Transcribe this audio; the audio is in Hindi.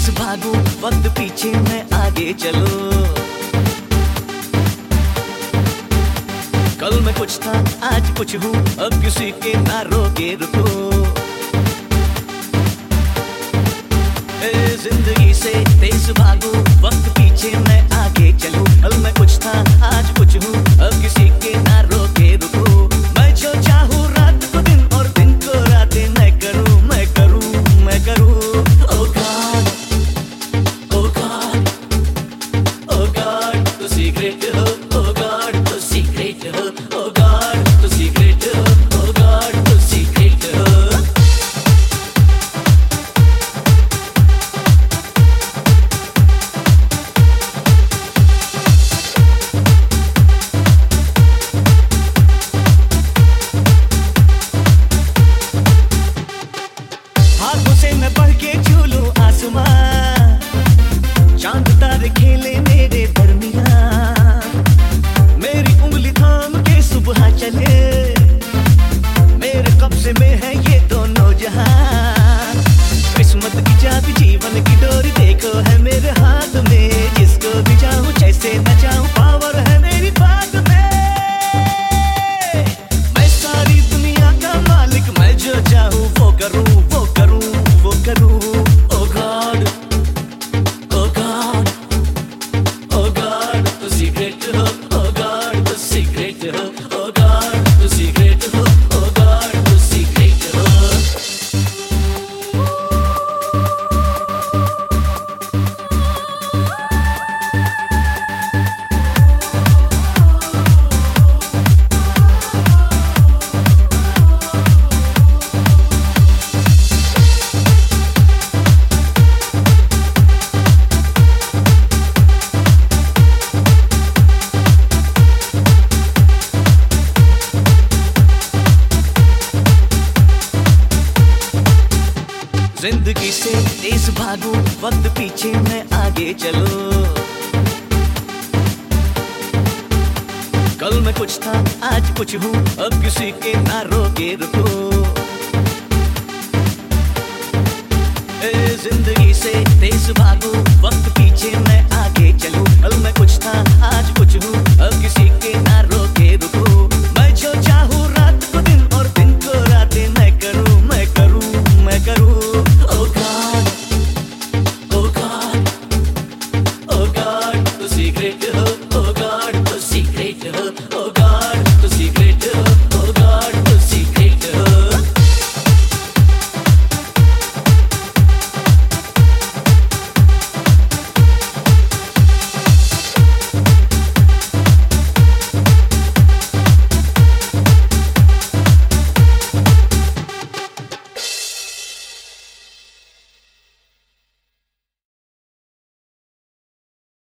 तेज भागूं वक्त पीछे मैं आगे चलो। कल मैं कुछ था आज कुछ हूँ, अब किसी के ना रोके रुको। जिंदगी से तेज भागूं वक्त पीछे मैं आगे चलूं। कल मैं कुछ था आज कुछ हूँ, अब किसी के ना रोके रुको। मैं जो चाहूँ रात को दिन और दिन को रातें मैं करूँ मैं करूँ मैं करूँ। Oh God, oh God, oh God, तो सीक्रेट हो। Oh God, तो सीक्रेट हो। Oh God, तो सीक्रेट हो। Oh God, तो सीक्रेट हो। हाथों से मैं बढ़ के झूलूं आसमां, चांद तारे खेले मेरे दरमियान। मेरी उंगली थाम के सुबह चले, मेरे कब्जे में है ये दोनों जहान। किस्मत की चाबी जीवन की डोरी देखो है मेरे हाथ में। जिसको भी चाहूं जैसे न चाहूं पावर है मेरी बात में। मैं सारी दुनिया का मालिक, मैं जो चाहूं वो करूं वो करूं वो करूं। Oh God, oh God, oh God, तो सीक्रेट हो। Oh God, तो सीक्रेट हो। Oh God, तो सीक्रेट हो। Oh God, तो सीक्रेट हो। जिंदगी से तेज भागूं वक्त पीछे मैं आगे चलो। कल मैं कुछ था आज कुछ हूँ, अब किसी के ना रोके रुको। जिंदगी से तेज भागूं वक्त पीछे मैं आगे चलूं।